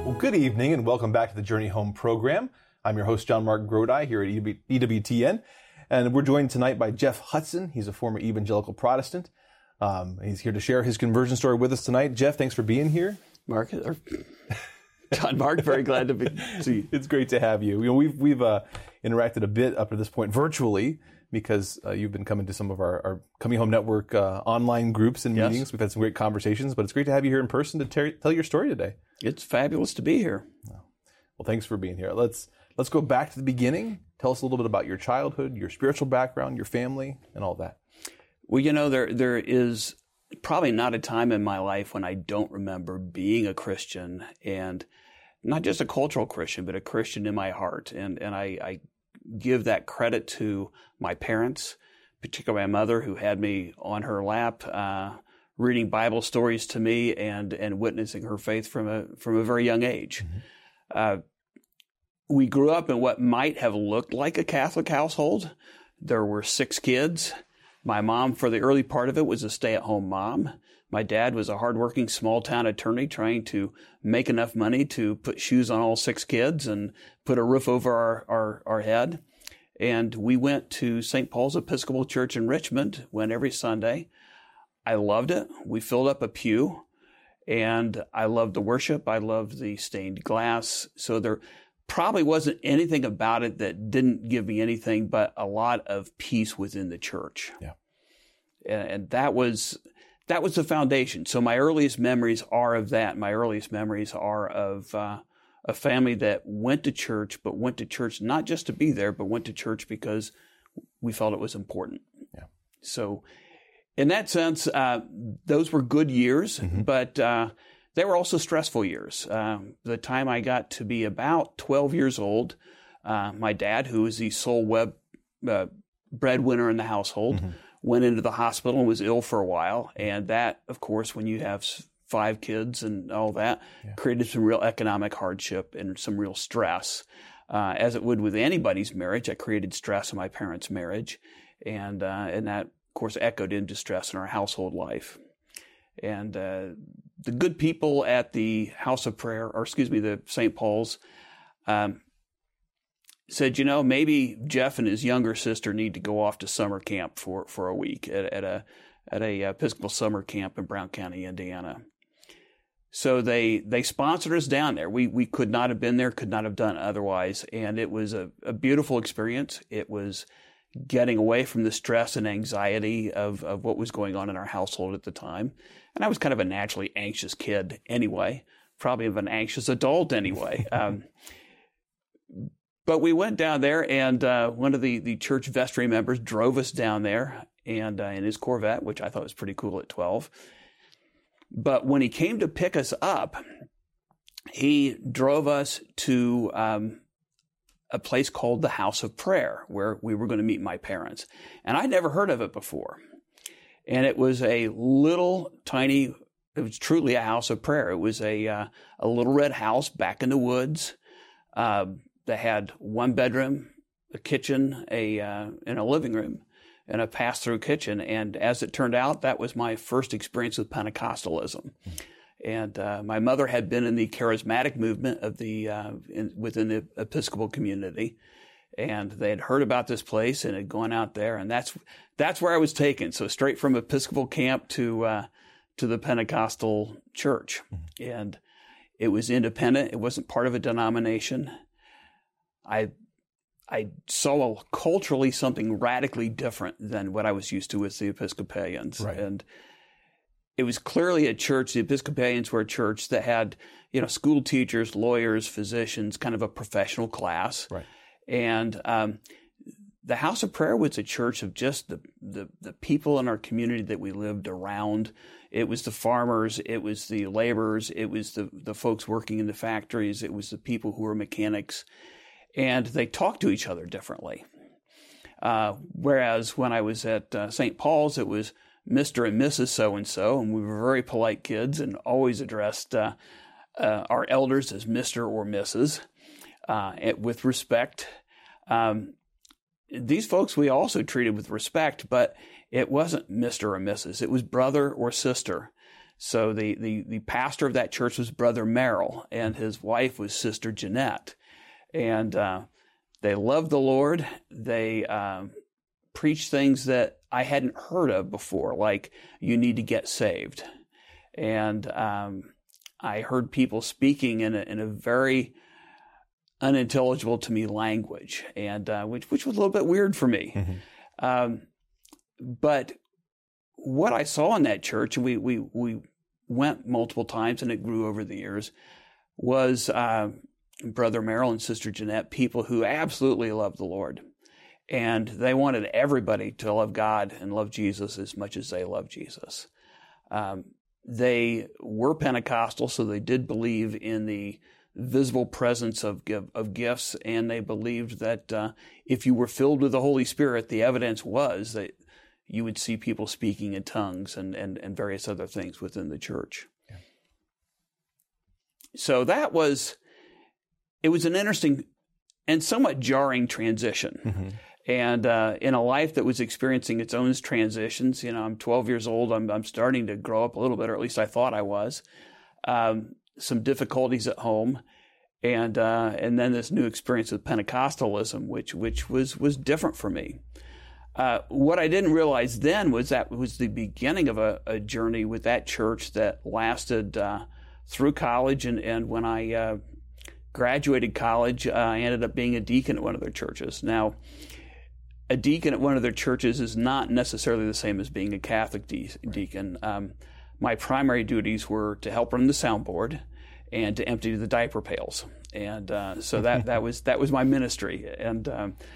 Well, good evening and welcome back to the Journey Home program. I'm your host, John Mark Grodi, here at EWTN. And we're joined tonight by Jeff Hudson. He's a former evangelical Protestant. He's here to share his conversion story with us tonight. Jeff, thanks for being here. John Mark, very glad to see you. It's great to have you. We've interacted a bit up to this point virtually because you've been coming to some of our Coming Home Network online groups and meetings. We've had some great conversations, but it's great to have you here in person to tell your story today. It's fabulous to be here. Well, thanks for being here. Let's go back to the beginning. Tell us a little bit about your childhood, your spiritual background, your family, and all that. Well, there is probably not a time in my life when I don't remember being a Christian, and not just a cultural Christian, but a Christian in my heart. And I give that credit to my parents, particularly my mother, who had me on her lap, reading Bible stories to me and witnessing her faith from a very young age. Mm-hmm. We grew up in what might have looked like a Catholic household. There were 6 kids. My mom, for the early part of it, was a stay-at-home mom. My dad was a hardworking small-town attorney trying to make enough money to put shoes on all 6 kids and put a roof over our head. And we went to St. Paul's Episcopal Church in Richmond, went every Sunday. I loved it. We filled up a pew, and I loved the worship. I loved the stained glass. So there probably wasn't anything about it that didn't give me anything but a lot of peace within the church. Yeah. And that was the foundation. So my earliest memories are of that. My earliest memories are of a family that went to church, but went to church not just to be there, but went to church because we felt it was important. Yeah. So in that sense, those were good years, mm-hmm. but they were also stressful years. The time I got to be about 12 years old, my dad, who was the sole breadwinner in the household, mm-hmm. went into the hospital and was ill for a while. And that, of course, when you have 5 kids and all that, created some real economic hardship and some real stress. As it would with anybody's marriage, that created stress in my parents' marriage. And that, of course, echoed into stress in our household life. And the good people at the House of Prayer, the St. Paul's, said, maybe Jeff and his younger sister need to go off to summer camp for a week at a Episcopal summer camp in Brown County, Indiana. So they sponsored us down there. We could not have been there, could not have done otherwise. And it was a beautiful experience. It was getting away from the stress and anxiety of what was going on in our household at the time. And I was kind of a naturally anxious kid anyway, probably of an anxious adult anyway. But we went down there, and one of the church vestry members drove us down there, and in his Corvette, which I thought was pretty cool at 12. But when he came to pick us up, he drove us to a place called the House of Prayer, where we were going to meet my parents. And I'd never heard of it before. And it was a little tiny, it was truly a house of prayer. It was a little red house back in the woods that had 1 bedroom, a kitchen, and a living room, and a pass-through kitchen. And as it turned out, that was my first experience with Pentecostalism. And my mother had been in the charismatic movement of within the Episcopal community, and they had heard about this place and had gone out there, and that's where I was taken. So straight from Episcopal camp to the Pentecostal church, mm-hmm. and it was independent. It wasn't part of a denomination. I saw culturally something radically different than what I was used to with the Episcopalians, right. And it was clearly a church. The Episcopalians were a church that had, school teachers, lawyers, physicians, kind of a professional class. Right. And the House of Prayer was a church of just the people in our community that we lived around. It was the farmers. It was the laborers. It was the folks working in the factories. It was the people who were mechanics. And they talked to each other differently. Whereas when I was at St. Paul's, it was Mr. and Mrs. So-and-so, and we were very polite kids and always addressed our elders as Mr. or Mrs. With respect. These folks we also treated with respect, but it wasn't Mr. or Mrs. It was brother or sister. So the pastor of that church was Brother Merrill, and his wife was Sister Jeanette. And they loved the Lord. They preached things that I hadn't heard of before, like you need to get saved. And I heard people speaking in a very unintelligible to me language, and which was a little bit weird for me. Mm-hmm. But what I saw in that church, and we went multiple times, and it grew over the years, was Brother Merrill and Sister Jeanette, people who absolutely loved the Lord. And they wanted everybody to love God and love Jesus as much as they loved Jesus. They were Pentecostal, so they did believe in the visible presence of gifts, and they believed that if you were filled with the Holy Spirit, the evidence was that you would see people speaking in tongues and various other things within the church. Yeah. So it was an interesting and somewhat jarring transition. Mm-hmm. And in a life that was experiencing its own transitions, I'm 12 years old. I'm starting to grow up a little bit, or at least I thought I was. Some difficulties at home, and then this new experience with Pentecostalism, which was different for me. What I didn't realize then was that it was the beginning of a journey with that church that lasted through college, and when I graduated college, I ended up being a deacon at one of their churches. Now, a deacon at one of their churches is not necessarily the same as being a Catholic deacon. My primary duties were to help run the soundboard and to empty the diaper pails, and so that was my ministry, and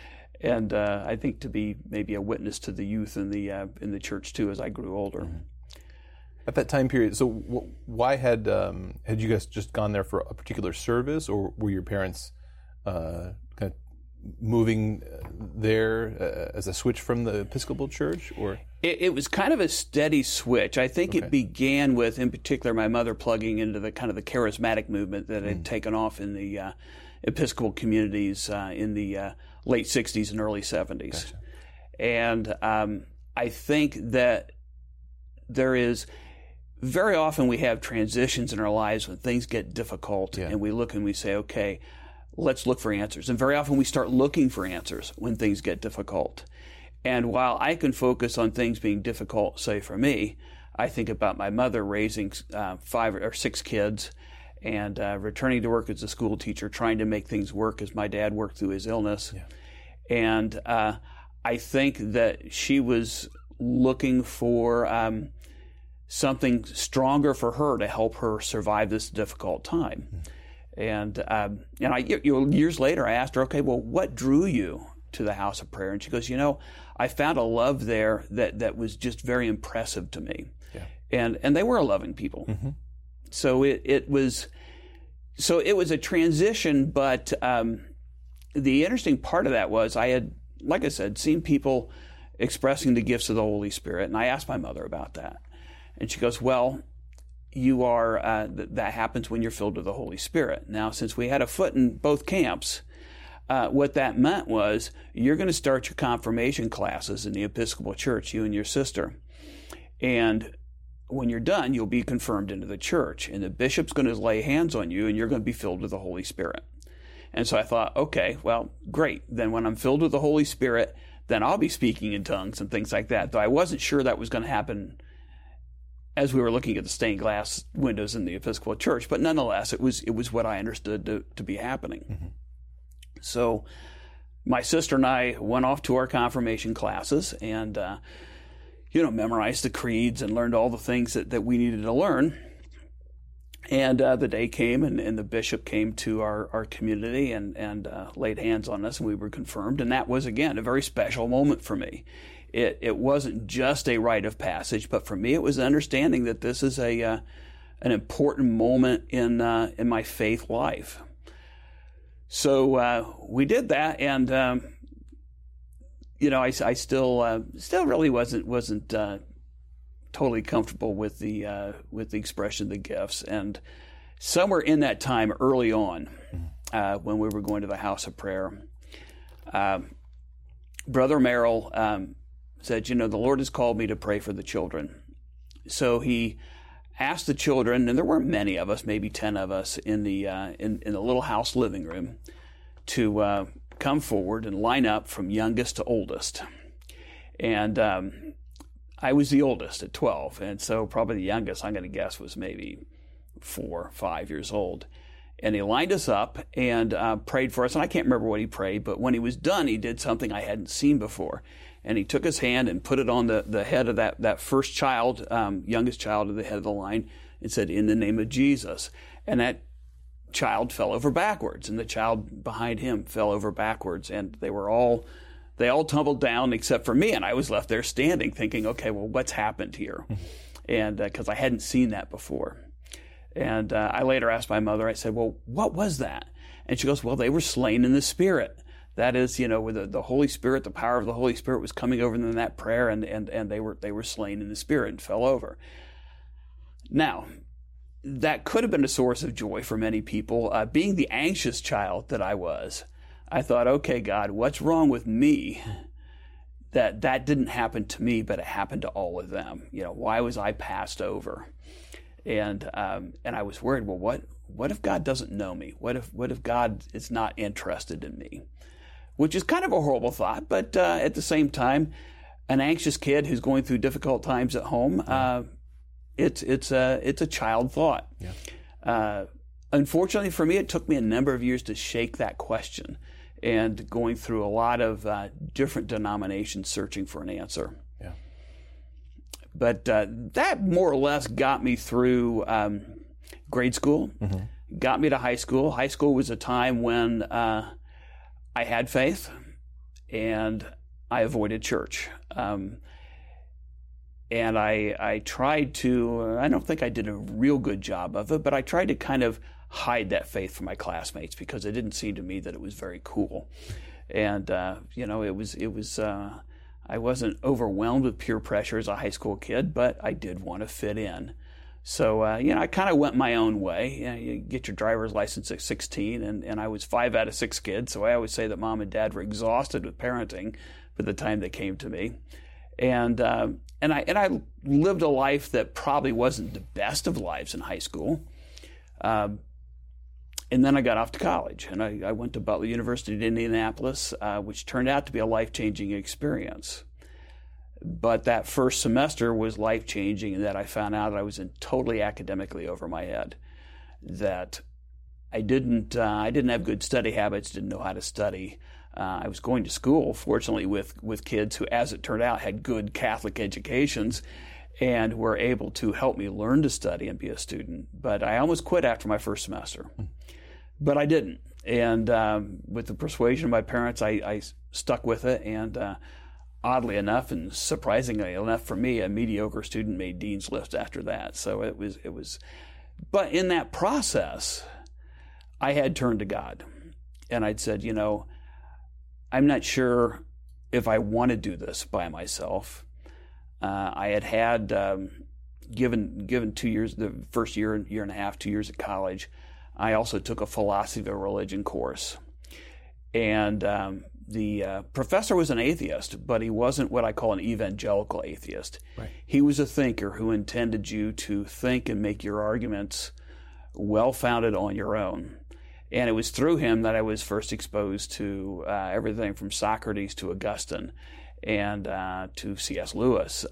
I think to be maybe a witness to the youth in the church too as I grew older. At that time period, so why had you guys just gone there for a particular service, or were your parents kind of moving there as a switch from the Episcopal Church, or? It was kind of a steady switch. I think it began with, in particular, my mother plugging into the kind of the charismatic movement that had taken off in the Episcopal communities in the late 60s and early 70s. Gotcha. And I think that there is, very often we have transitions in our lives when things get difficult, and we look and we say, okay, let's look for answers. And very often we start looking for answers when things get difficult. And while I can focus on things being difficult, say for me, I think about my mother raising 5 or 6 kids and returning to work as a school teacher, trying to make things work as my dad worked through his illness. Yeah. And I think that she was looking for something stronger for her to help her survive this difficult time. And years later, I asked her, okay, well, what drew you to the house of prayer? And she goes, I found a love there that was just very impressive to me. Yeah. And they were a loving people. Mm-hmm. So it was a transition, but the interesting part of that was I had, like I said, seen people expressing the gifts of the Holy Spirit, and I asked my mother about that. And she goes, well, you are, that happens when you're filled with the Holy Spirit. Now, since we had a foot in both camps, what that meant was you're going to start your confirmation classes in the Episcopal Church, you and your sister. And when you're done, you'll be confirmed into the church. And the bishop's going to lay hands on you, and you're going to be filled with the Holy Spirit. And so I thought, okay, well, great. Then when I'm filled with the Holy Spirit, then I'll be speaking in tongues and things like that. Though I wasn't sure that was going to happen as we were looking at the stained glass windows in the Episcopal Church. But nonetheless, it was what I understood to be happening. Mm-hmm. So my sister and I went off to our confirmation classes and, memorized the creeds and learned all the things that we needed to learn. And the day came and the bishop came to our community and laid hands on us, and we were confirmed. And that was, again, a very special moment for me. It wasn't just a rite of passage, but for me it was understanding that this is an important moment in my faith life. So we did that, and I still really wasn't totally comfortable with the expression of the gifts. And somewhere in that time, early on, when we were going to the house of prayer, Brother Merrill said, the Lord has called me to pray for the children. So he asked the children, and there weren't many of us, maybe 10 of us, in the little house living room, to come forward and line up from youngest to oldest. And I was the oldest at 12, and so probably the youngest, I'm going to guess, was maybe 4 or 5 years old. And he lined us up and prayed for us. And I can't remember what he prayed, but when he was done, he did something I hadn't seen before. And he took his hand and put it on the head of that first child, youngest child at the head of the line, and said, "In the name of Jesus." And that child fell over backwards, and the child behind him fell over backwards. And they all tumbled down except for me. And I was left there standing thinking, okay, well, what's happened here? And because I hadn't seen that before. And I later asked my mother, I said, well, what was that? And she goes, well, they were slain in the Spirit. That is, with the Holy Spirit, the power of the Holy Spirit was coming over them in that prayer, and they were slain in the Spirit and fell over. Now, that could have been a source of joy for many people. Being the anxious child that I was, I thought, okay, God, what's wrong with me that didn't happen to me, but it happened to all of them? Why was I passed over? And I was worried, well, what if God doesn't know me? What if God is not interested in me? Which is kind of a horrible thought, but at the same time, an anxious kid who's going through difficult times at home, it's a child thought. Yeah. Unfortunately for me, it took me a number of years to shake that question, and going through a lot of different denominations searching for an answer. Yeah. But that more or less got me through grade school, got me to high school. High school was a time when I had faith, and I avoided church. And I tried to, I don't think I did a real good job of it, but I tried to kind of hide that faith from my classmates because it didn't seem to me that it was very cool. And, it was I wasn't overwhelmed with peer pressure as a high school kid, but I did want to fit in. So, I kind of went my own way. You get your driver's license at 16, and I was 5 out of 6 kids, so I always say that mom and dad were exhausted with parenting by the time they came to me. And I lived a life that probably wasn't the best of lives in high school. And then I got off to college, and I went to Butler University in Indianapolis, which turned out to be a life-changing experience. But that first semester was life-changing in that I found out that I was totally academically over my head, that I didn't have good study habits, didn't know how to study. I was going to school, fortunately, with kids who, as it turned out, had good Catholic educations and were able to help me learn to study and be a student. But I almost quit after my first semester. But I didn't. And with the persuasion of my parents, I stuck with it. And oddly enough, and surprisingly enough for me, a mediocre student made dean's list after that. So it was. But in that process, I had turned to God. And I'd said, I'm not sure if I want to do this by myself. I had given 2 years, the first year and a half, 2 years at college. I also took a philosophy of religion course. And the professor was an atheist, but he wasn't what I call an evangelical atheist. Right. He was a thinker who intended you to think and make your arguments well-founded on your own. And it was through him that I was first exposed to everything from Socrates to Augustine and to C.S. Lewis.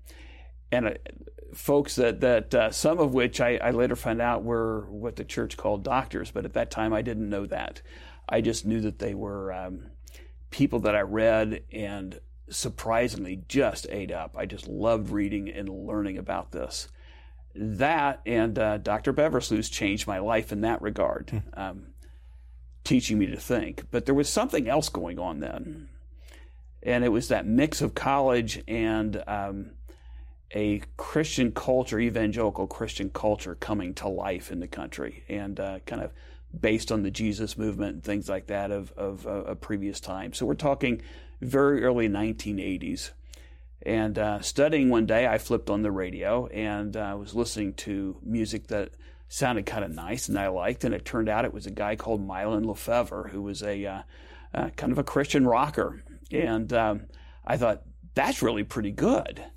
Folks that some of which I later found out were what the church called doctors, but at that time I didn't know that. I just knew that they were people that I read and surprisingly just ate up. I just loved reading and learning about this. That and Dr. Beversluis changed my life in that regard, teaching me to think. But there was something else going on then, and it was that mix of college and a Christian culture, evangelical Christian culture coming to life in the country, and kind of based on the Jesus movement and things like that of a previous time. So we're talking very early 1980s. And studying one day, I flipped on the radio and was listening to music that sounded kind of nice and I liked, and it turned out it was a guy called Mylon Lefevre, who was a kind of a Christian rocker. And I thought, that's really pretty good.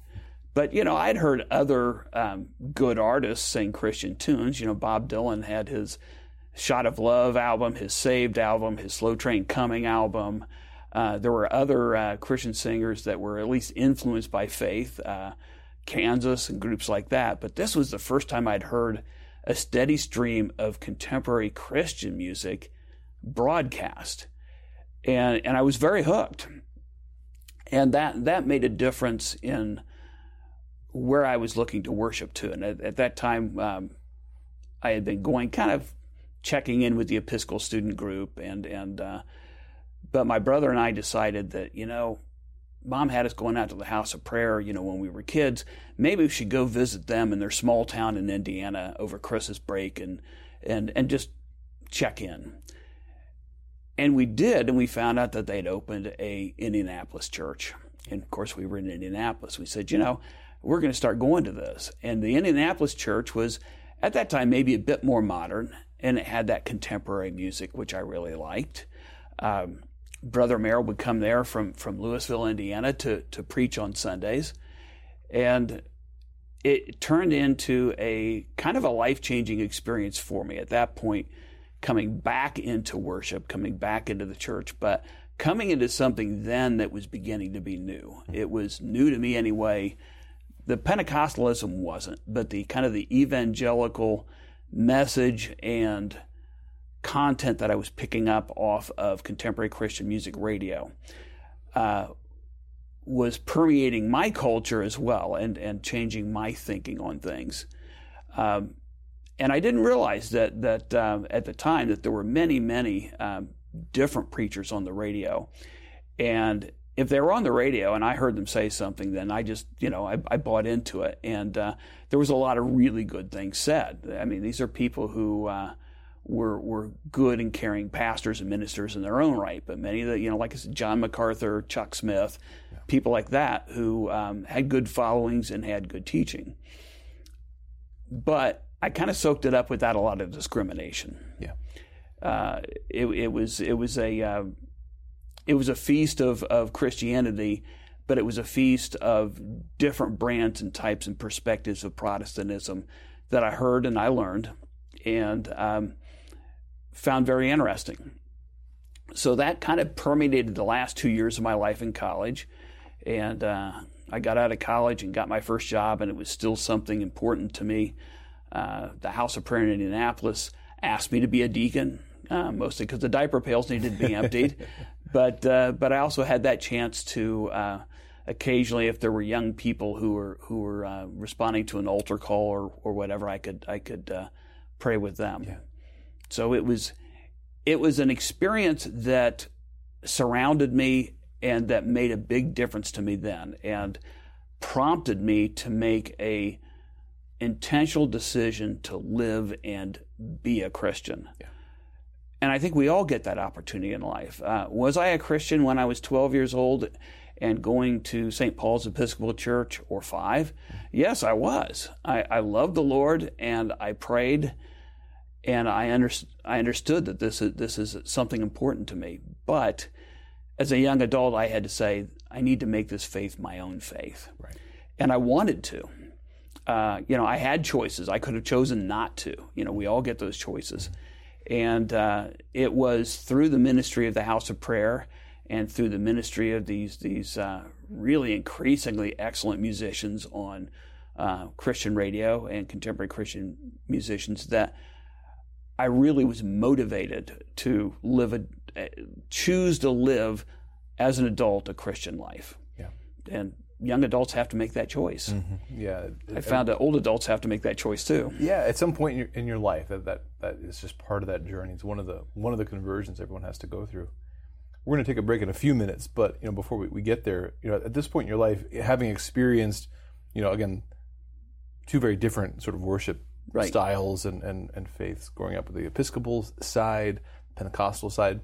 But, I'd heard other good artists sing Christian tunes. Bob Dylan had his Shot of Love album, his Saved album, his Slow Train Coming album. There were other Christian singers that were at least influenced by faith, Kansas and groups like that. But this was the first time I'd heard a steady stream of contemporary Christian music broadcast. And I was very hooked. And that made a difference in where I was looking to worship to. And at that time, I had been going kind of checking in with the Episcopal student group. But my brother and I decided that, Mom had us going out to the House of Prayer, when we were kids. Maybe we should go visit them in their small town in Indiana over Christmas break and just check in. And we did, and we found out that they'd opened a Indianapolis church. And of course, we were in Indianapolis. We said, we're going to start going to this. And the Indianapolis church was, at that time, maybe a bit more modern, and it had that contemporary music, which I really liked. Brother Merrill would come there from Louisville, Indiana, to preach on Sundays. And it turned into a kind of a life-changing experience for me at that point, coming back into worship, coming back into the church, but coming into something then that was beginning to be new. It was new to me anyway. The Pentecostalism wasn't, but the kind of the evangelical message and content that I was picking up off of contemporary Christian music radio was permeating my culture as well and changing my thinking on things. And I didn't realize that at the time that there were many different preachers on the radio. And if they were on the radio and I heard them say something, then I just, I bought into it. And there was a lot of really good things said. I mean, these are people who were good and caring pastors and ministers in their own right. But many of the, like I said, John MacArthur, Chuck Smith, people like that who had good followings and had good teaching. But I kind of soaked it up without a lot of discrimination. Yeah. It was a feast of Christianity, but it was a feast of different brands and types and perspectives of Protestantism that I heard and I learned and found very interesting. So that kind of permeated the last 2 years of my life in college. And I got out of college and got my first job, and it was still something important to me. The House of Prayer in Indianapolis asked me to be a deacon, mostly because the diaper pails needed to be emptied. But I also had that chance to occasionally, if there were young people who were responding to an altar call or whatever, I could pray with them. Yeah. So it was an experience that surrounded me and that made a big difference to me then, and prompted me to make a intentional decision to live and be a Christian. Yeah. And I think we all get that opportunity in life. Was I a Christian when I was 12 years old and going to St. Paul's Episcopal Church or 5? Yes, I was. I loved the Lord and I prayed, and I understood that this is something important to me. But as a young adult, I had to say, I need to make this faith my own faith. Right. And I wanted to. I had choices. I could have chosen not to. We all get those choices. And it was through the ministry of the House of Prayer and through the ministry of these really increasingly excellent musicians on Christian radio and contemporary Christian musicians that I really was motivated to choose to live as an adult a Christian life. Yeah. And young adults have to make that choice. Mm-hmm. Yeah. I found that old adults have to make that choice too. Yeah, at some point in your life, that is just part of that journey. It's one of the conversions everyone has to go through. We're going to take a break in a few minutes, but before we get there, at this point in your life, having experienced, again, two very different sort of worship styles and faiths, growing up with the Episcopal side, Pentecostal side,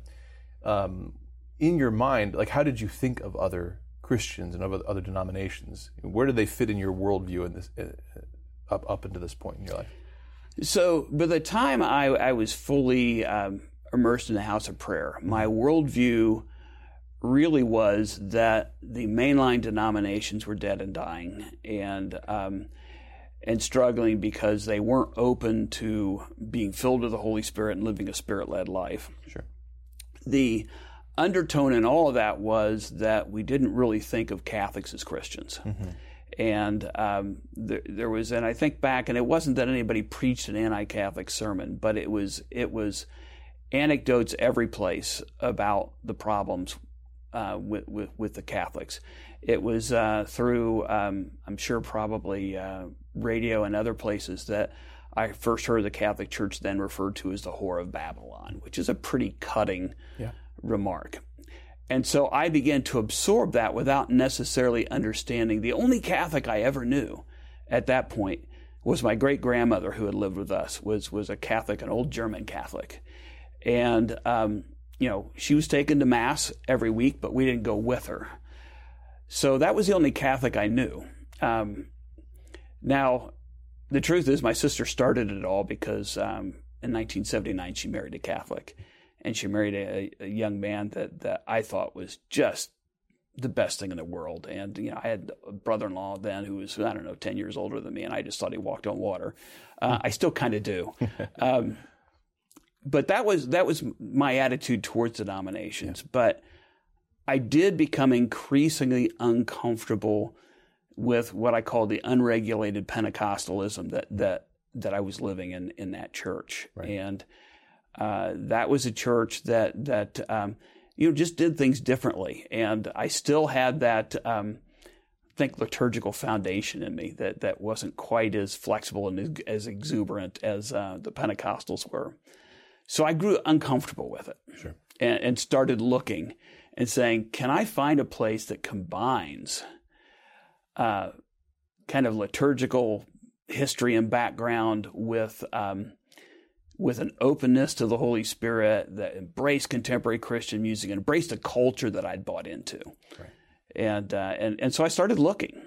in your mind, like, how did you think of other Christians and of other denominations? Where did they fit in your worldview in this up into this point in your life? So by the time I was fully immersed in the House of Prayer, my worldview really was that the mainline denominations were dead and dying, and struggling because they weren't open to being filled with the Holy Spirit and living a Spirit-led life. Sure. The undertone in all of that was that we didn't really think of Catholics as Christians. Mm-hmm. And there was, and I think back, and it wasn't that anybody preached an anti-Catholic sermon, but it was anecdotes every place about the problems with the Catholics. It was through, I'm sure, probably radio and other places that I first heard the Catholic Church then referred to as the Whore of Babylon, which is a pretty cutting remark. And so I began to absorb that without necessarily understanding. The only Catholic I ever knew at that point was my great-grandmother, who had lived with us, was a Catholic, an old German Catholic. And, she was taken to Mass every week, but we didn't go with her. So that was the only Catholic I knew. Now, the truth is my sister started it all because in 1979 she married a Catholic. And she married a young man that I thought was just the best thing in the world. And, I had a brother-in-law then who was, 10 years older than me, and I just thought he walked on water. I still kind of do. But that was my attitude towards denominations. Yeah. But I did become increasingly uncomfortable with what I call the unregulated Pentecostalism that I was living in that church. Right. And that was a church that just did things differently. And I still had that, liturgical foundation in me that wasn't quite as flexible and as exuberant as the Pentecostals were. So I grew uncomfortable with it. Sure. And started looking and saying, can I find a place that combines kind of liturgical history and background with an openness to the Holy Spirit, that embraced contemporary Christian music and embraced a culture that I'd bought into. Right. And so I started looking.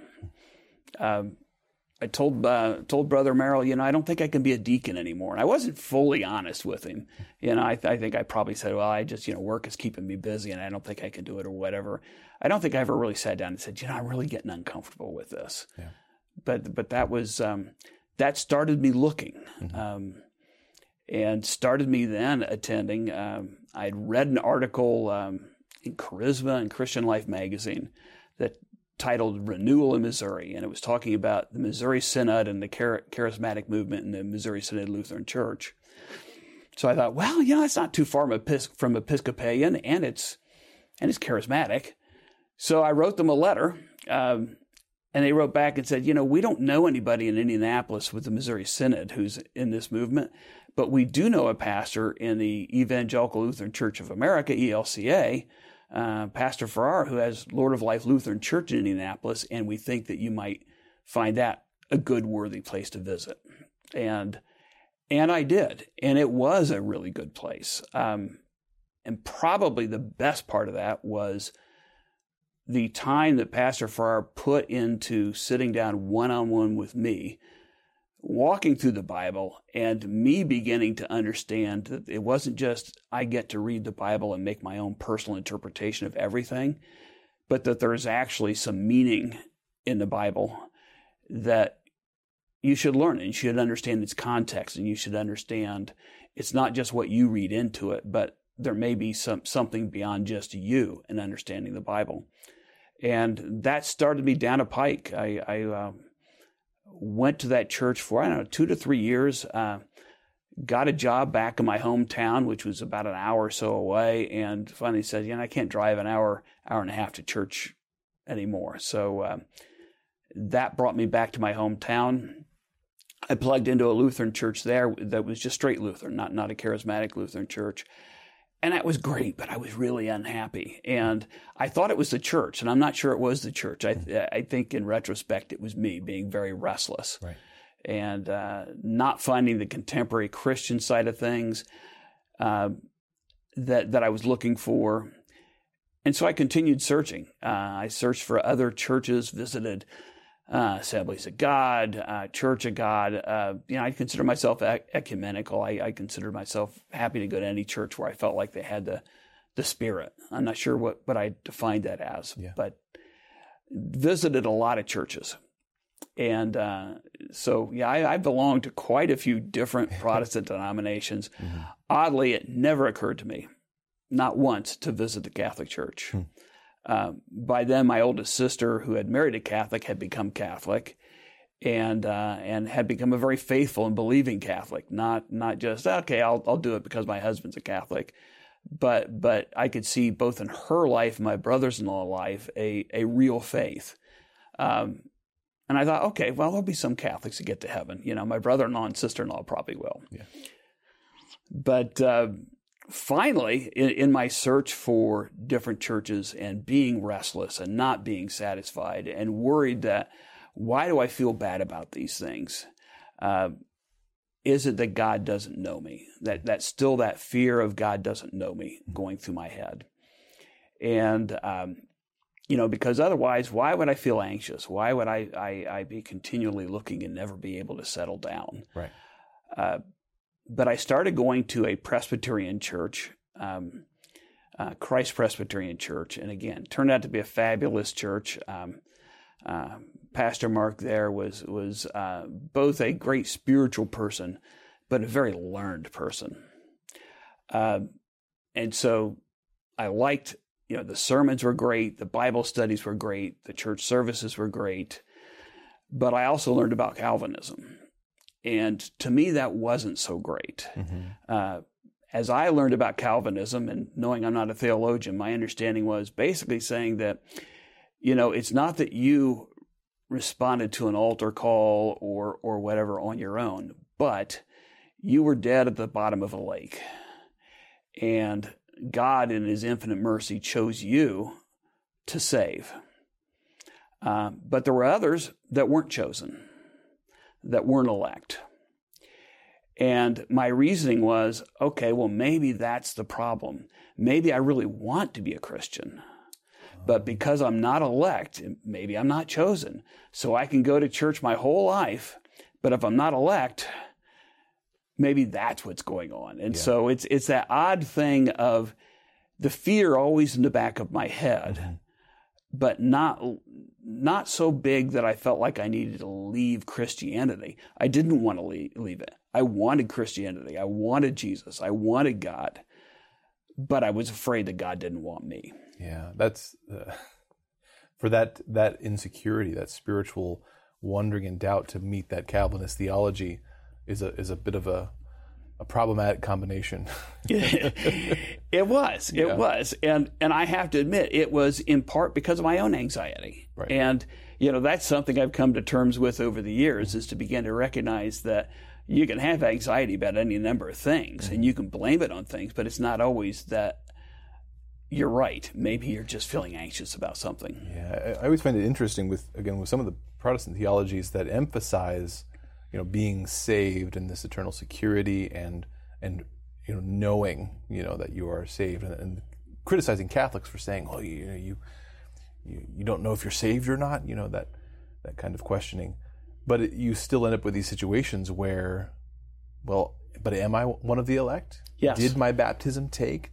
I told Brother Merrill, I don't think I can be a deacon anymore. And I wasn't fully honest with him. I think I probably said, well, I just, work is keeping me busy and I don't think I can do it or whatever. I don't think I ever really sat down and said, I'm really getting uncomfortable with this. Yeah. But that was, that started me looking. Mm-hmm. And started me then attending. I'd read an article in Charisma and Christian Life magazine that titled Renewal in Missouri, and it was talking about the Missouri Synod and the charismatic movement in the Missouri Synod Lutheran Church. So I thought, well, it's not too far from Episcopalian, and it's charismatic. So I wrote them a letter, and they wrote back and said, we don't know anybody in Indianapolis with the Missouri Synod who's in this movement, but we do know a pastor in the Evangelical Lutheran Church of America, ELCA, Pastor Farrar, who has Lord of Life Lutheran Church in Indianapolis, and we think that you might find that a good, worthy place to visit. And I did, and it was a really good place. And probably the best part of that was the time that Pastor Farrar put into sitting down one-on-one with me, walking through the Bible, and me beginning to understand that it wasn't just I get to read the Bible and make my own personal interpretation of everything, but that there's actually some meaning in the Bible that you should learn, and you should understand its context, and you should understand it's not just what you read into it, but there may be something beyond just you in understanding the Bible. And that started me down a pike. I went to that church for, 2 to 3 years, got a job back in my hometown, which was about an hour or so away, and finally said, I can't drive an hour and a half to church anymore. So that brought me back to my hometown. I plugged into a Lutheran church there that was just straight Lutheran, not a charismatic Lutheran church. And that was great, but I was really unhappy. And I thought it was the church, and I'm not sure it was the church. I think in retrospect, it was me being very restless. Right. And not finding the contemporary Christian side of things that I was looking for. And so I continued searching. I searched for other churches, visited Assemblies of God, Church of God. I consider myself ecumenical. I consider myself happy to go to any church where I felt like they had the Spirit. I'm not sure what I defined that as, Yeah. but visited a lot of churches. And so, yeah, I belong to quite a few different Protestant denominations. Mm-hmm. Oddly, it never occurred to me, not once, to visit the Catholic Church. By then, my oldest sister, who had married a Catholic, had become Catholic, and had become a very faithful and believing Catholic. Not just, okay, I'll do it because my husband's a Catholic, but I could see both in her life and my brother's-in-law life a real faith. And I thought, okay, well, there'll be some Catholics that get to heaven. You know, my brother-in-law and sister-in-law probably will. Yeah. But finally, in my search for different churches and being restless and not being satisfied and worried that, why do I feel bad about these things? Is it that God doesn't know me? That still that fear of God doesn't know me going through my head. And, because otherwise, why would I feel anxious? Why would I be continually looking and never be able to settle down? Right. But I started going to a Presbyterian church, Christ Presbyterian Church, and again, turned out to be a fabulous church. Pastor Mark there was both a great spiritual person, but a very learned person. And so I liked, the sermons were great, the Bible studies were great, the church services were great, but I also learned about Calvinism. And to me, that wasn't so great. Mm-hmm. As I learned about Calvinism, and knowing I'm not a theologian, my understanding was basically saying that, it's not that you responded to an altar call or whatever on your own, but you were dead at the bottom of a lake. And God, in his infinite mercy, chose you to save. But there were others that weren't chosen, that weren't elect. And my reasoning was, okay, well, maybe that's the problem. Maybe I really want to be a Christian, but because I'm not elect, maybe I'm not chosen. So I can go to church my whole life, but if I'm not elect, maybe that's what's going on. And so it's that odd thing of the fear always in the back of my head, but not so big that I felt like I needed to leave Christianity. I didn't want to leave it. I wanted Christianity. I wanted Jesus. I wanted God, but I was afraid that God didn't want me. Yeah, that's for that insecurity, that spiritual wondering and doubt to meet that Calvinist theology is a bit of a problematic combination. It was. And I have to admit, it was in part because of my own anxiety. Right. And, that's something I've come to terms with over the years, is to begin to recognize that you can have anxiety about any number of things, and you can blame it on things, but it's not always that you're right. Maybe you're just feeling anxious about something. Yeah, I always find it interesting with some of the Protestant theologies that emphasize being saved and this eternal security and knowing that you are saved, and criticizing Catholics for saying, well, you don't know if you're saved or not, that kind of questioning. But you still end up with these situations where, well, but am I one of the elect? Yes. Did my baptism take?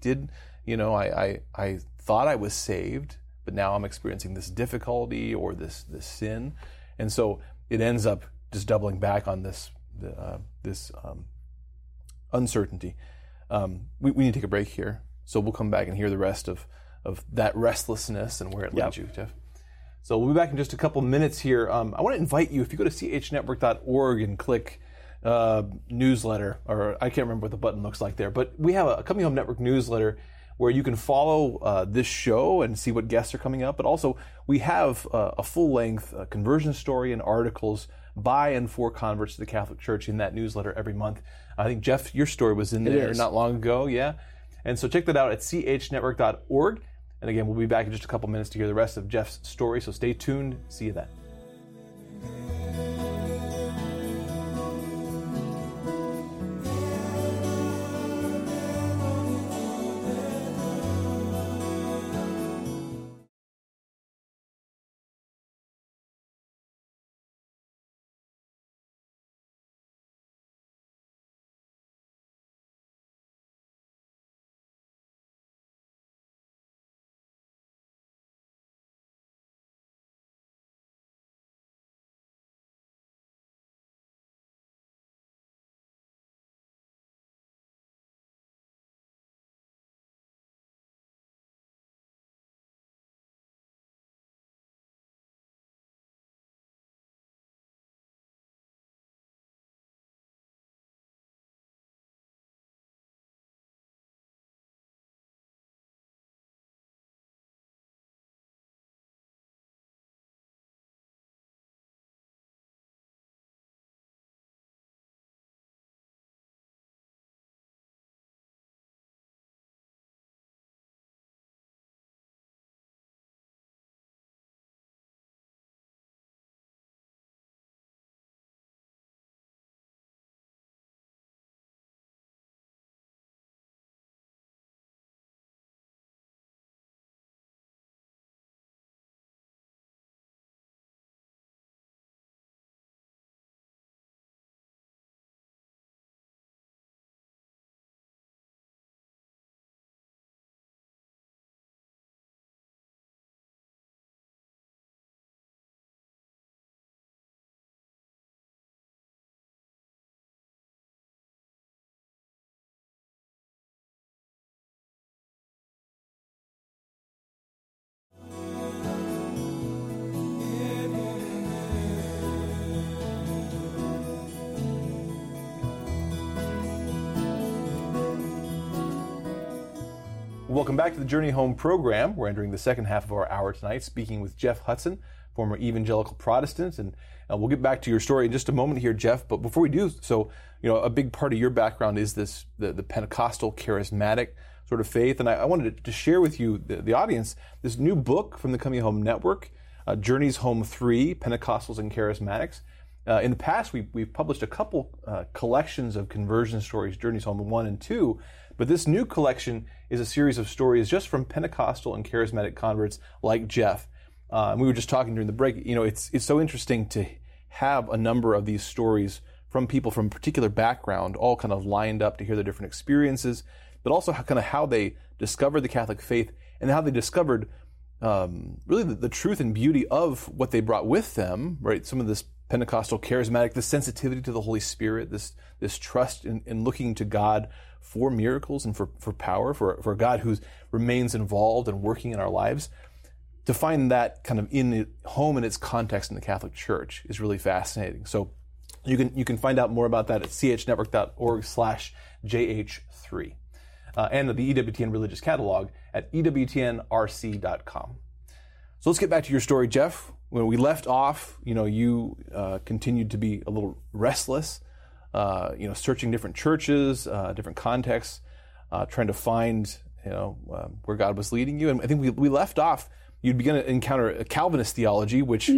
I thought I was saved, but now I'm experiencing this difficulty or this sin, and so it ends up just doubling back on this uncertainty. We need to take a break here, so we'll come back and hear the rest of that restlessness and where it led you, Jeff. So we'll be back in just a couple minutes here. I want to invite you, if you go to chnetwork.org and click newsletter, or I can't remember what the button looks like there, but we have a Coming Home Network newsletter where you can follow this show and see what guests are coming up. But also, we have a full-length conversion story and articles by and for converts to the Catholic Church in that newsletter every month. I think, Jeff, your story was in there not long ago, yeah? And so check that out at chnetwork.org. And again, we'll be back in just a couple minutes to hear the rest of Jeff's story, so stay tuned. See you then. Welcome back to the Journey Home program. We're entering the second half of our hour tonight, speaking with Jeff Hudson, former evangelical Protestant, and we'll get back to your story in just a moment here, Jeff. But before we do so, a big part of your background is this the Pentecostal charismatic sort of faith, and I wanted to share with you, the audience, this new book from the Coming Home Network, Journeys Home 3, Pentecostals and Charismatics. In the past, we've published a couple collections of conversion stories, Journeys Home 1 and 2, but this new collection is a series of stories just from Pentecostal and charismatic converts like Jeff. And we were just talking during the break, it's so interesting to have a number of these stories from people from a particular background, all kind of lined up to hear their different experiences, but also how they discovered the Catholic faith and how they discovered really the truth and beauty of what they brought with them, right? Some of this Pentecostal charismatic, this sensitivity to the Holy Spirit, this trust in looking to God for miracles and for power, for a God who remains involved and working in our lives. To find that kind of home in its context in the Catholic Church is really fascinating. So you can find out more about that at chnetwork.org/JH3. And the EWTN Religious Catalog at EWTNRC.com. So let's get back to your story, Jeff. When we left off, you continued to be a little restless, searching different churches, different contexts, trying to find, where God was leading you. And I think we left off, you'd begin to encounter a Calvinist theology, which,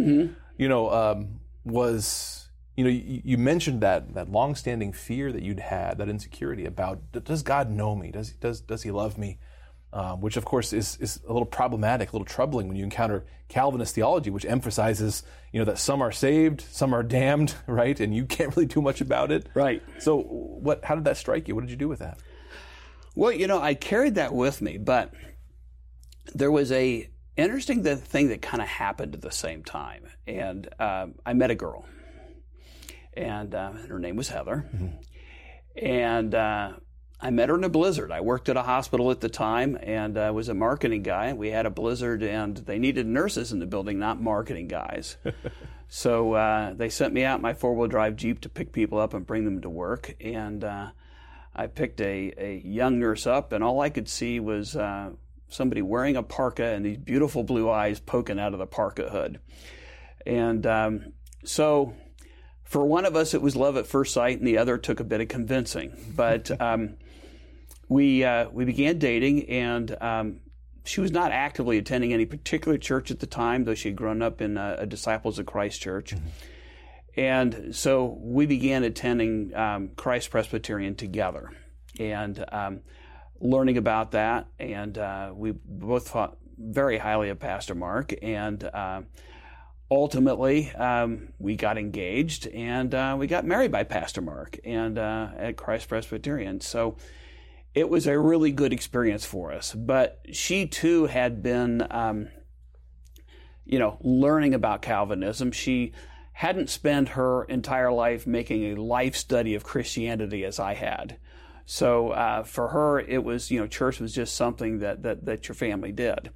was, you mentioned that long-standing fear that you'd had, that insecurity about, does God know me? Does he love me? Which, of course, is a little problematic, a little troubling when you encounter Calvinist theology, which emphasizes, that some are saved, some are damned, right? And you can't really do much about it. Right. So how did that strike you? What did you do with that? Well, I carried that with me, but there was a interesting thing that kind of happened at the same time. And I met a girl, and her name was Heather. Mm-hmm. And I met her in a blizzard. I worked at a hospital at the time, and I was a marketing guy. We had a blizzard, and they needed nurses in the building, not marketing guys. So they sent me out in my four-wheel drive Jeep to pick people up and bring them to work. And I picked a young nurse up, and all I could see was somebody wearing a parka and these beautiful blue eyes poking out of the parka hood. And so for one of us, it was love at first sight, and the other took a bit of convincing. But we began dating, and she was not actively attending any particular church at the time, though she had grown up in a Disciples of Christ church. Mm-hmm. And so we began attending Christ Presbyterian together and learning about that. And we both thought very highly of Pastor Mark. And ultimately, we got engaged, and we got married by Pastor Mark and at Christ Presbyterian. So it was a really good experience for us. But she too had been, learning about Calvinism. She hadn't spent her entire life making a life study of Christianity as I had. So for her, it was, church was just something that your family did.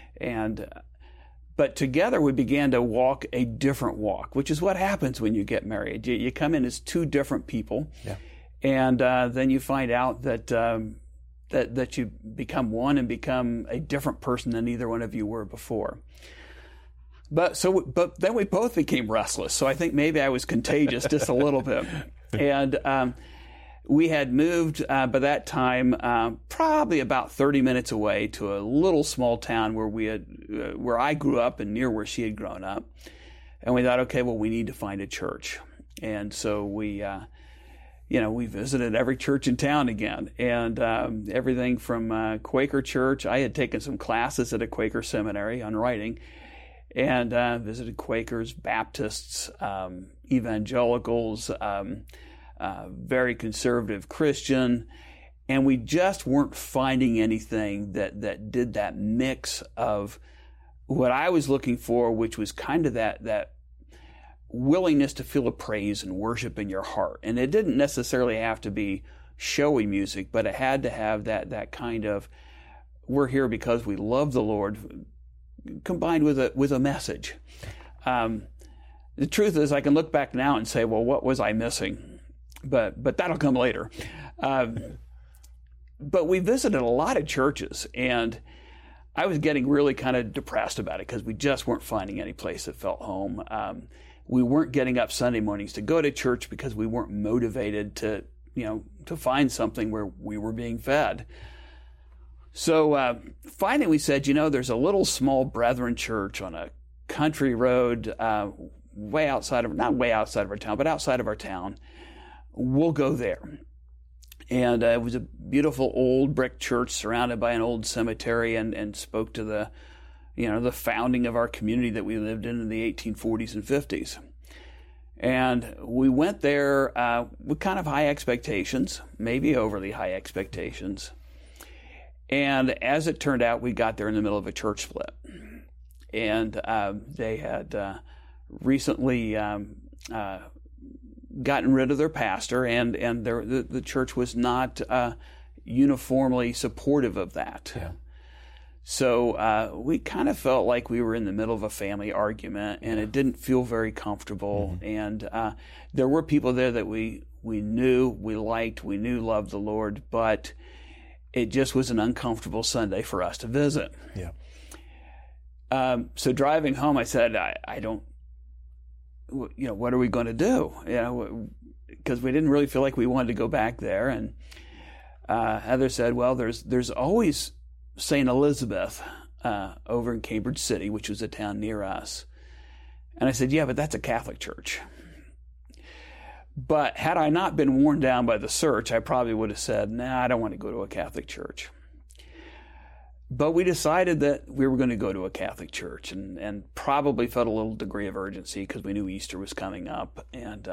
But together we began to walk a different walk, which is what happens when you get married. You come in as two different people, yeah. And then you find out that you become one and become a different person than either one of you were before. But then we both became restless. So I think maybe I was contagious just a little bit. And we had moved by that time probably about 30 minutes away to a little small town where I grew up and near where she had grown up. And we thought, okay, well, we need to find a church. And so we visited every church in town again, and everything from Quaker church. I had taken some classes at a Quaker seminary on writing, and visited Quakers, Baptists, evangelicals, very conservative Christian, and we just weren't finding anything that did that mix of what I was looking for, which was kind of that willingness to feel a praise and worship in your heart. And it didn't necessarily have to be showy music, but it had to have that kind of, we're here because we love the Lord, combined with a message. The truth is, I can look back now and say, well, what was I missing? But that'll come later. But we visited a lot of churches, and I was getting really kind of depressed about it because we just weren't finding any place that felt home. We weren't getting up Sunday mornings to go to church because we weren't motivated to find something where we were being fed. So finally we said, there's a little small Brethren church on a country road not way outside of our town, but outside of our town. We'll go there. And it was a beautiful old brick church surrounded by an old cemetery, and spoke to the founding of our community that we lived in the 1840s and 50s. And we went there with kind of high expectations, maybe overly high expectations. And as it turned out, we got there in the middle of a church split. And they had recently gotten rid of their pastor, and the church was not uniformly supportive of that. Yeah. So we kind of felt like we were in the middle of a family argument, and it didn't feel very comfortable. Mm-hmm. And there were people there that we knew, we liked, we knew loved the Lord, but it just was an uncomfortable Sunday for us to visit. Yeah. So driving home, I said, I don't, what are we going to do? Because we didn't really feel like we wanted to go back there. And Heather said, well, there's always St. Elizabeth over in Cambridge City, which was a town near us. And I said, yeah, but that's a Catholic church. But had I not been worn down by the search, I probably would have said, nah, I don't want to go to a Catholic church. But we decided that we were going to go to a Catholic church, and probably felt a little degree of urgency because we knew Easter was coming up. And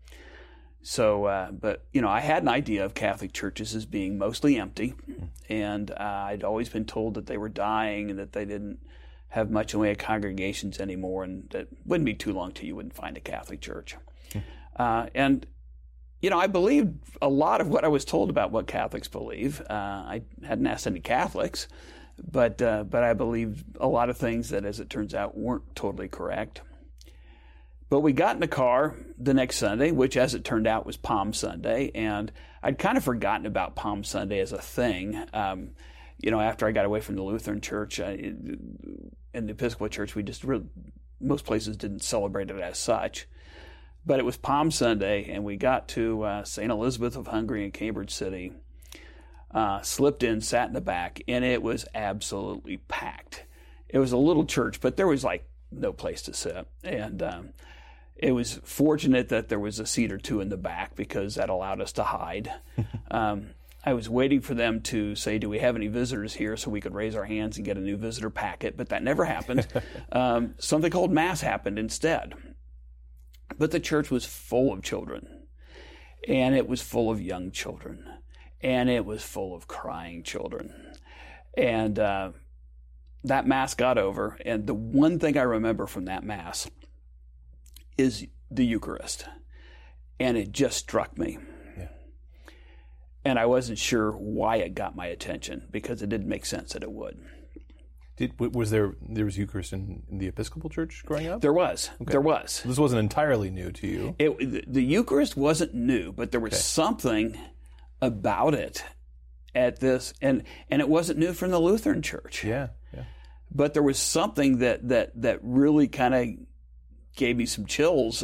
but I had an idea of Catholic churches as being mostly empty, and I'd always been told that they were dying and that they didn't have much in the way of congregations anymore, and that wouldn't be too long till you wouldn't find a Catholic church. And I believed a lot of what I was told about what Catholics believe. I hadn't asked any Catholics, but I believed a lot of things that, as it turns out, weren't totally correct. But we got in the car the next Sunday, which, as it turned out, was Palm Sunday, and I'd kind of forgotten about Palm Sunday as a thing. After I got away from the Lutheran Church and the Episcopal Church, most places didn't celebrate it as such. But it was Palm Sunday, and we got to St. Elizabeth of Hungary in Cambridge City, slipped in, sat in the back, and it was absolutely packed. It was a little church, but there was no place to sit. And it was fortunate that there was a seat or two in the back because that allowed us to hide. I was waiting for them to say, do we have any visitors here, so we could raise our hands and get a new visitor packet, but that never happened. Something called Mass happened instead. But the church was full of children, and it was full of young children, and it was full of crying children. And that Mass got over, and the one thing I remember from that Mass is the Eucharist, and it just struck me. Yeah. And I wasn't sure why it got my attention, because it didn't make sense that it would. Was there was Eucharist in the Episcopal Church growing up? There was. Okay. There was. This wasn't entirely new to you. The Eucharist wasn't new, but there was something about it at this, and it wasn't new from the Lutheran Church. Yeah. But there was something that really kind of gave me some chills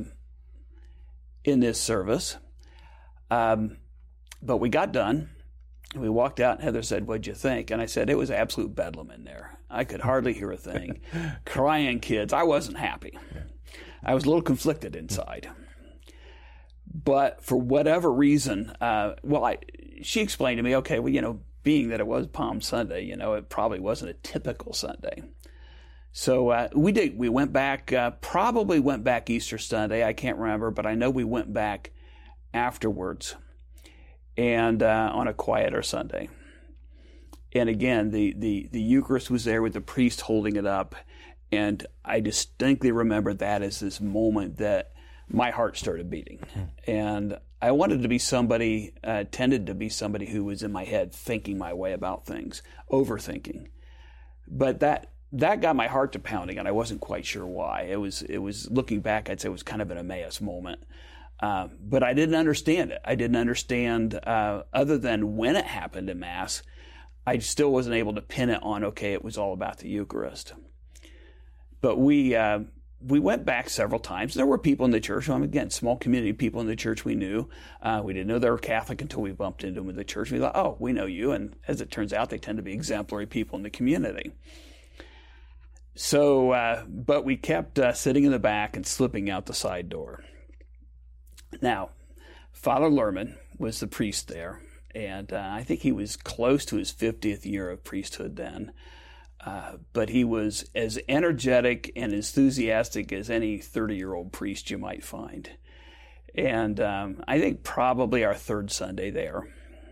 in this service. But we got done. We walked out, and Heather said, what'd you think? And I said, it was absolute bedlam in there. I could hardly hear a thing. Crying kids. I wasn't happy. Yeah. I was a little conflicted inside. But for whatever reason, she explained to me, okay, well, being that it was Palm Sunday, it probably wasn't a typical Sunday. So we went back, probably went back Easter Sunday. I can't remember, but I know we went back afterwards. And on a quieter Sunday. And again, the Eucharist was there with the priest holding it up, and I distinctly remember that as this moment that my heart started beating. And I wanted to be tended to be somebody who was in my head thinking my way about things, overthinking. But that got my heart to pounding, and I wasn't quite sure why. It was looking back, I'd say it was kind of an Emmaus moment. But I didn't understand it. I didn't understand, other than when it happened in Mass, I still wasn't able to pin it on, okay, it was all about the Eucharist. But we went back several times. There were people in the church, again, small community people in the church we knew. We didn't know they were Catholic until we bumped into them in the church. We thought, oh, we know you. And as it turns out, they tend to be exemplary people in the community. So, but we kept sitting in the back and slipping out the side door. Now, Father Lerman was the priest there, and I think he was close to his 50th year of priesthood then. But he was as energetic and enthusiastic as any 30-year-old priest you might find. And I think probably our third Sunday there,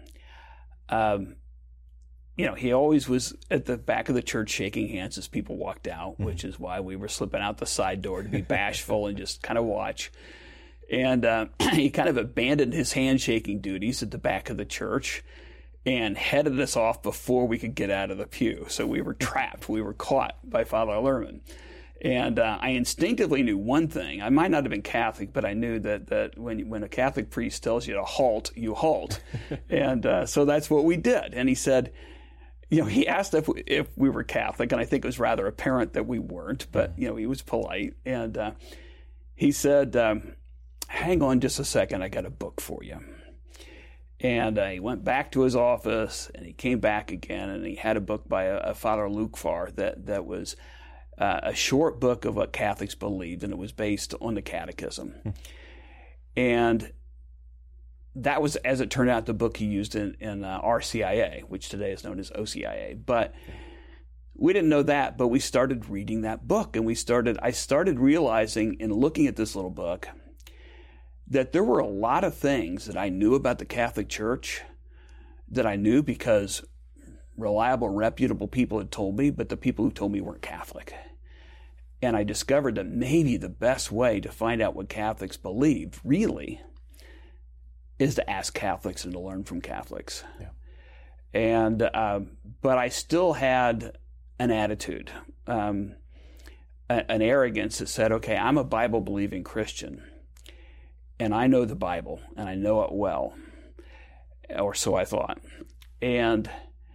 he always was at the back of the church shaking hands as people walked out, which is why we were slipping out the side door to be bashful and just kind of watch. And he kind of abandoned his handshaking duties at the back of the church and headed us off before we could get out of the pew. So we were trapped. We were caught by Father Lerman. And I instinctively knew one thing. I might not have been Catholic, but I knew that when a Catholic priest tells you to halt, you halt. And so that's what we did. And he said, he asked if we were Catholic, and I think it was rather apparent that we weren't, but, he was polite. And he said, hang on just a second, I got a book for you. And he went back to his office, and he came back again, and he had a book by a Father Luke Farr that was a short book of what Catholics believed, and it was based on the Catechism. And that was, as it turned out, the book he used in RCIA, which today is known as OCIA. But we didn't know that, but we started reading that book, and I started realizing in looking at this little book that there were a lot of things that I knew about the Catholic Church that I knew because reliable, reputable people had told me, but the people who told me weren't Catholic. And I discovered that maybe the best way to find out what Catholics believed, really, is to ask Catholics and to learn from Catholics. Yeah. And but I still had an attitude, an arrogance that said, okay, I'm a Bible-believing Christian, and I know the Bible, and I know it well, or so I thought. And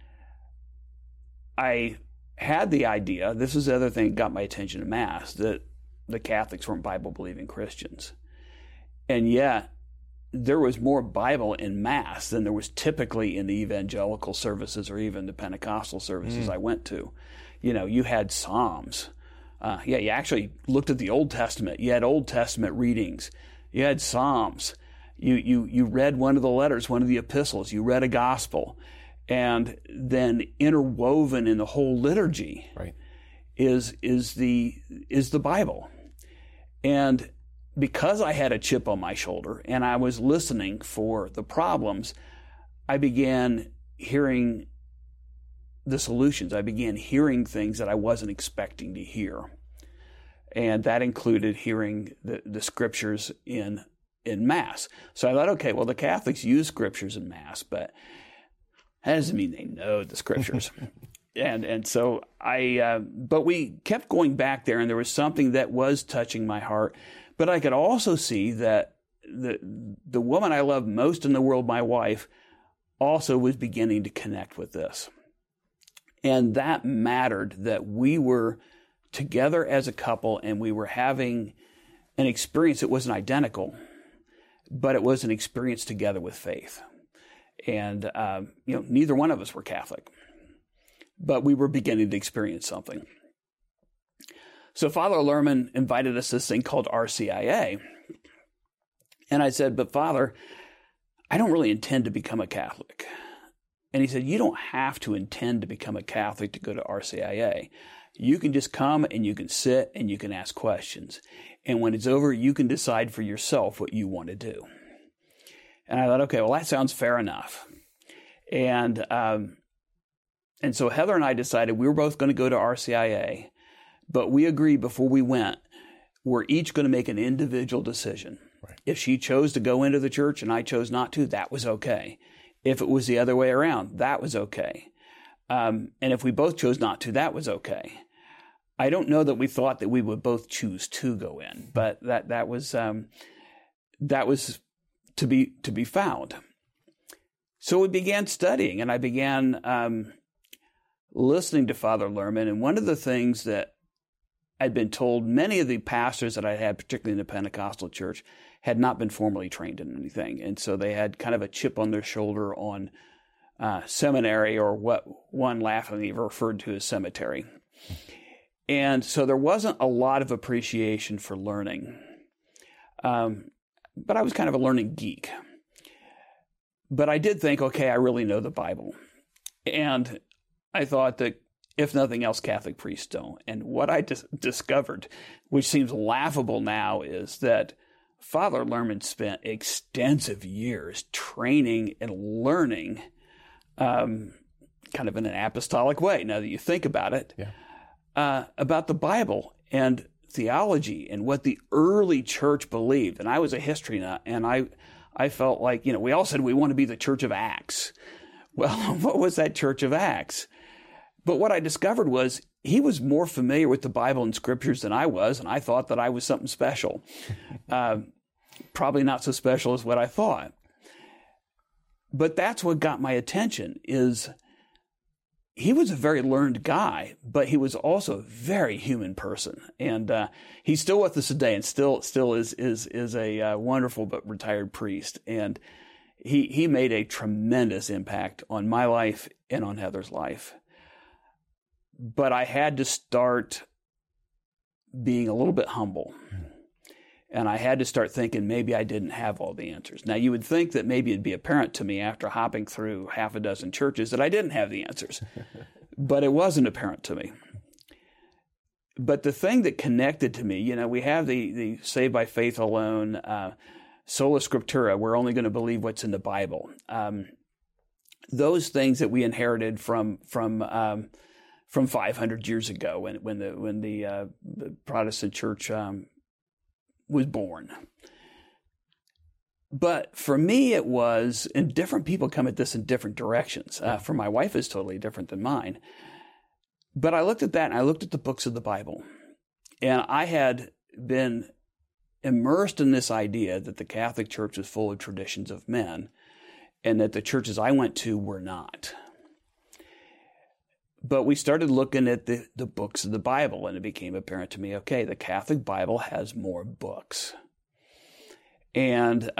I had the idea, this is the other thing that got my attention in Mass, that the Catholics weren't Bible-believing Christians. And yet, there was more Bible in Mass than there was typically in the evangelical services or even the Pentecostal services I went to. You had Psalms. You actually looked at the Old Testament. You had Old Testament readings. You had Psalms. You read one of the letters, one of the epistles. You read a gospel. And then interwoven in the whole liturgy is the Bible. And because I had a chip on my shoulder and I was listening for the problems, I began hearing the solutions. I began hearing things that I wasn't expecting to hear. And that included hearing the scriptures in Mass. So I thought, okay, well, the Catholics use scriptures in Mass, but that doesn't mean they know the scriptures. And so but we kept going back there, and there was something that was touching my heart. But I could also see that the woman I love most in the world, my wife, also was beginning to connect with this. And that mattered, that we were together as a couple and we were having an experience that wasn't identical, but it was an experience together with faith. And, neither one of us were Catholic, but we were beginning to experience something. So Father Lerman invited us to this thing called RCIA. And I said, but Father, I don't really intend to become a Catholic. And he said, you don't have to intend to become a Catholic to go to RCIA. You can just come and you can sit and you can ask questions. And when it's over, you can decide for yourself what you want to do. And I thought, okay, well, that sounds fair enough. And so Heather and I decided we were both going to go to RCIA, but we agreed before we went, we're each going to make an individual decision. Right. If she chose to go into the church and I chose not to, that was okay. If it was the other way around, that was okay. And if we both chose not to, that was okay. I don't know that we thought that we would both choose to go in, but that was that was to be found. So we began studying, and I began listening to Father Lerman. And one of the things that I'd been told, many of the pastors that I had, particularly in the Pentecostal church, had not been formally trained in anything. And so they had kind of a chip on their shoulder on seminary, or what one laughingly referred to as cemetery. And so there wasn't a lot of appreciation for learning. But I was kind of a learning geek. But I did think, okay, I really know the Bible. And I thought that if nothing else, Catholic priests don't. And what I discovered, which seems laughable now, is that Father Lerman spent extensive years training and learning, kind of in an apostolic way, now that you think about it, about the Bible and theology and what the early church believed. And I was a history nut, and I felt like, we all said we want to be the Church of Acts. Well, what was that Church of Acts? But what I discovered was he was more familiar with the Bible and scriptures than I was, and I thought that I was something special. Probably not so special as what I thought. But that's what got my attention, is he was a very learned guy, but he was also a very human person. And he's still with us today, and still is a wonderful but retired priest. And he made a tremendous impact on my life and on Heather's life. But I had to start being a little bit humble. And I had to start thinking maybe I didn't have all the answers. Now, you would think that maybe it'd be apparent to me after hopping through half a dozen churches that I didn't have the answers. But it wasn't apparent to me. But the thing that connected to me, we have the saved by faith alone, sola scriptura, we're only going to believe what's in the Bible. Those things that we inherited from 500 years ago when the Protestant church was born. But for me, it was, and different people come at this in different directions. For my wife, is totally different than mine. But I looked at that, and I looked at the books of the Bible. And I had been immersed in this idea that the Catholic Church was full of traditions of men, and that the churches I went to were not. But we started looking at the books of the Bible, and it became apparent to me, okay, the Catholic Bible has more books. And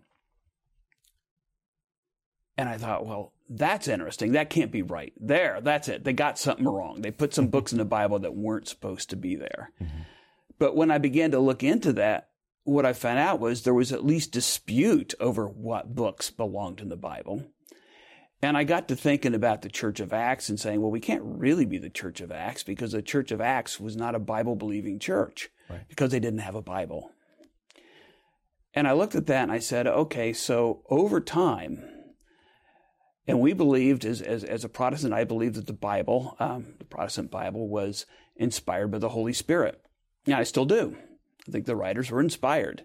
I thought, well, that's interesting. That can't be right. That's it. They got something wrong. They put some books in the Bible that weren't supposed to be there. Mm-hmm. But when I began to look into that, what I found out was there was at least dispute over what books belonged in the Bible. And I got to thinking about the Church of Acts and saying, well, we can't really be the Church of Acts because the Church of Acts was not a Bible-believing church, right, because they didn't have a Bible. And I looked at that and I said, okay, so over time, and we believed, as a Protestant, I believed that the Bible, the Protestant Bible, was inspired by the Holy Spirit. Yeah, I still do. I think the writers were inspired.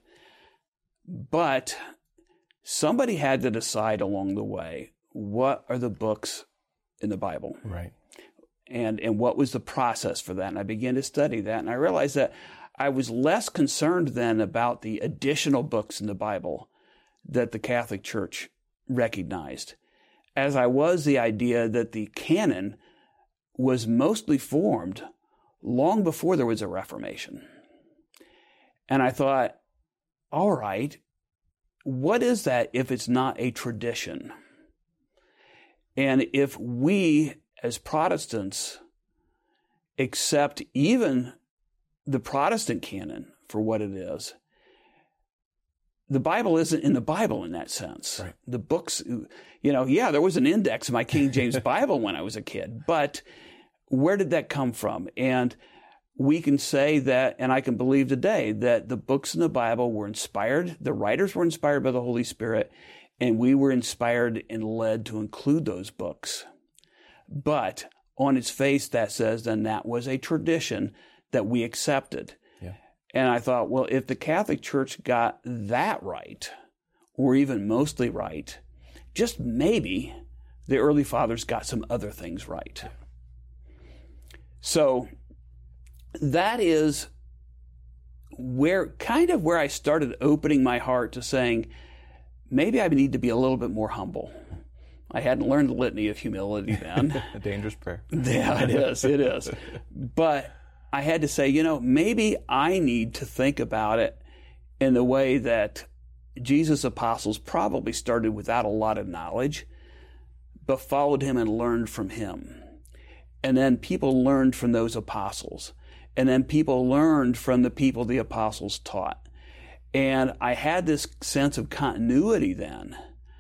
But somebody had to decide along the way, what are the books in the Bible? Right. And what was the process for that? And I began to study that, and I realized that I was less concerned then about the additional books in the Bible that the Catholic Church recognized, as I was the idea that the canon was mostly formed long before there was a Reformation. And I thought, all right, what is that if it's not a tradition? And if we, as Protestants, accept even the Protestant canon for what it is, the Bible isn't in the Bible in that sense. Right. The books, there was an index in my King James Bible when I was a kid, but where did that come from? And we can say that, and I can believe today, that the books in the Bible were inspired, the writers were inspired by the Holy Spirit, and we were inspired and led to include those books. But on its face, that says then that was a tradition that we accepted. Yeah. And I thought, well, if the Catholic Church got that right, or even mostly right, just maybe the early fathers got some other things right. So that is where I started opening my heart to saying, maybe I need to be a little bit more humble. I hadn't learned the litany of humility then. A dangerous prayer. Yeah, it is. But I had to say, maybe I need to think about it in the way that Jesus' apostles probably started without a lot of knowledge, but followed him and learned from him. And then people learned from those apostles. And then people learned from the people the apostles taught. And I had this sense of continuity then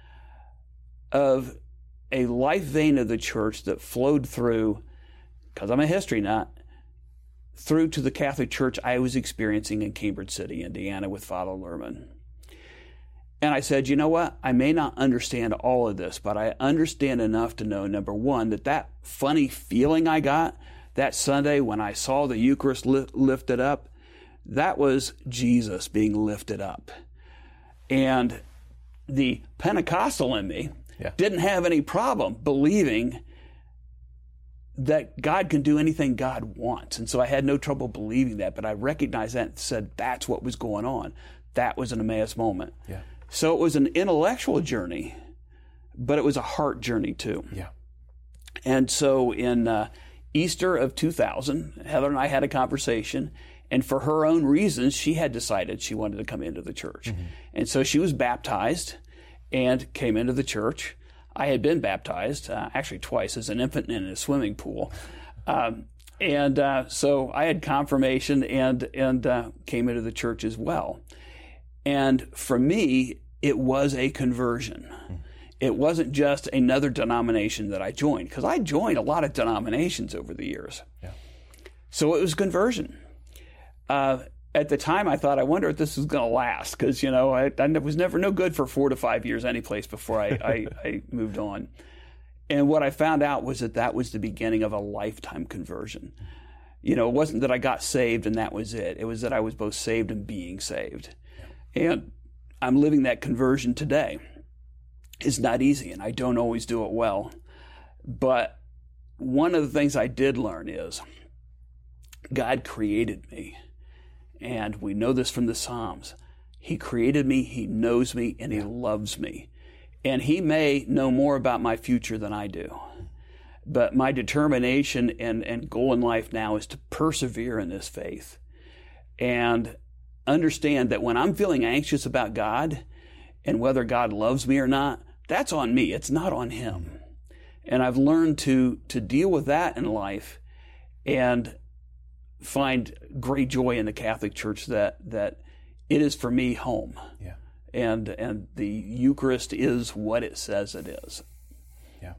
of a life vein of the church that flowed through, because I'm a history nut, through to the Catholic Church I was experiencing in Cambridge City, Indiana with Father Lerman. And I said, you know what? I may not understand all of this, but I understand enough to know, number one, that funny feeling I got that Sunday when I saw the Eucharist lifted up, that was Jesus being lifted up. And the Pentecostal in me didn't have any problem believing that God can do anything God wants. And so I had no trouble believing that, but I recognized that and said that's what was going on. That was an Emmaus moment. Yeah. So it was an intellectual journey, but it was a heart journey too. Yeah. And so in Easter of 2000, Heather and I had a conversation, and for her own reasons, she had decided she wanted to come into the church. Mm-hmm. And so she was baptized and came into the church. I had been baptized, actually twice, as an infant in a swimming pool. So I had confirmation and came into the church as well. And for me, it was a conversion. Mm-hmm. It wasn't just another denomination that I joined, because I joined a lot of denominations over the years. Yeah. So it was conversion. At the time, I thought, I wonder if this is going to last, because, I was never no good for 4 to 5 years any place before I moved on. And what I found out was that was the beginning of a lifetime conversion. It wasn't that I got saved and that was it. It was that I was both saved and being saved. And I'm living that conversion today. It's not easy, and I don't always do it well. But one of the things I did learn is God created me. And we know this from the Psalms. He created me, He knows me, and He loves me. And He may know more about my future than I do. But my determination and goal in life now is to persevere in this faith and understand that when I'm feeling anxious about God and whether God loves me or not, that's on me. It's not on Him. And I've learned to deal with that in life and find great joy in the Catholic Church that it is for me home. Yeah. And the Eucharist is what it says it is. Yeah.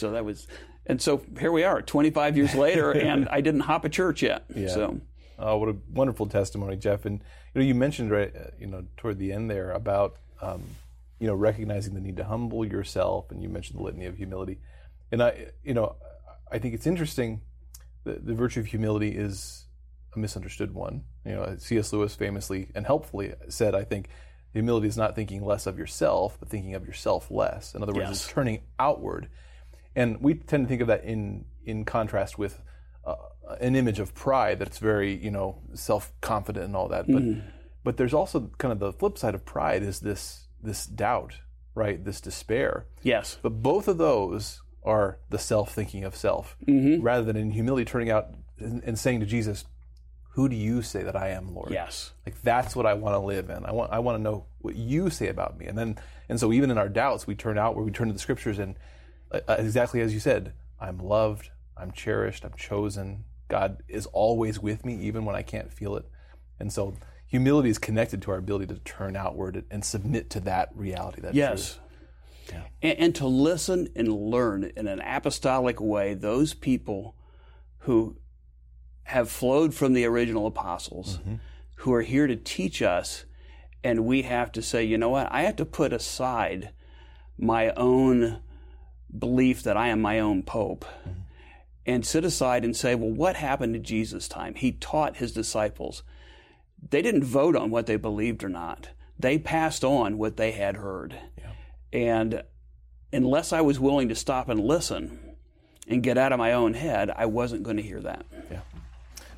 So here we are 25 years later, and I didn't hop a church yet. Yeah. So. Oh, what a wonderful testimony, Jeff. And you mentioned toward the end there about recognizing the need to humble yourself, and you mentioned the litany of humility. And I think it's interesting. The virtue of humility is a misunderstood one. C.S. Lewis famously and helpfully said, I think, humility is not thinking less of yourself, but thinking of yourself less. In other words, it's turning outward. And we tend to think of that in contrast with an image of pride that's very, self-confident and all that. But there's also kind of the flip side of pride is this doubt, right? This despair. Yes. But both of those are the self-thinking of self, rather than in humility turning out and saying to Jesus, who do you say that I am, Lord? Yes. Like that's what I want to live in. I want to know what you say about me. And so even in our doubts, we turn out where we turn to the scriptures and exactly as you said, I'm loved, I'm cherished, I'm chosen. God is always with me, even when I can't feel it. And so humility is connected to our ability to turn outward and submit to that reality, that truth. Yeah. And to listen and learn in an apostolic way those people who have flowed from the original apostles, who are here to teach us, and we have to say, you know what, I have to put aside my own belief that I am my own pope and sit aside and say, well, what happened to Jesus' time? He taught His disciples. They didn't vote on what they believed or not. They passed on what they had heard. Yeah. And unless I was willing to stop and listen and get out of my own head, I wasn't going to hear that. Yeah.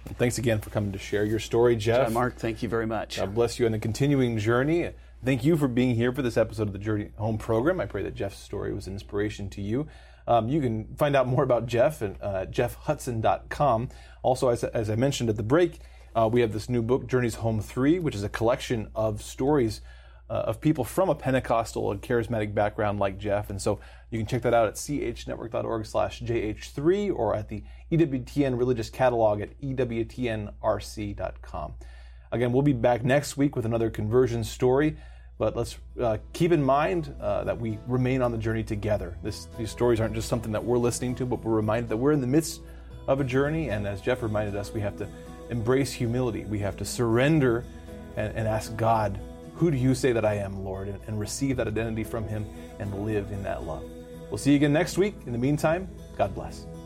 Thanks again for coming to share your story, Jeff. John Mark, thank you very much. God bless you on the continuing journey. Thank you for being here for this episode of the Journey Home program. I pray that Jeff's story was an inspiration to you. You can find out more about Jeff at jeffhudson.com. Also, as I mentioned at the break, we have this new book, Journeys Home 3, which is a collection of stories of people from a Pentecostal and charismatic background like Jeff. And so you can check that out at chnetwork.org/jh3 or at the EWTN Religious Catalog at ewtnrc.com. Again, we'll be back next week with another conversion story, but let's keep in mind that we remain on the journey together. These stories aren't just something that we're listening to, but we're reminded that we're in the midst of a journey, and as Jeff reminded us, we have to embrace humility. We have to surrender and ask God, who do you say that I am, Lord? And receive that identity from Him and live in that love. We'll see you again next week. In the meantime, God bless.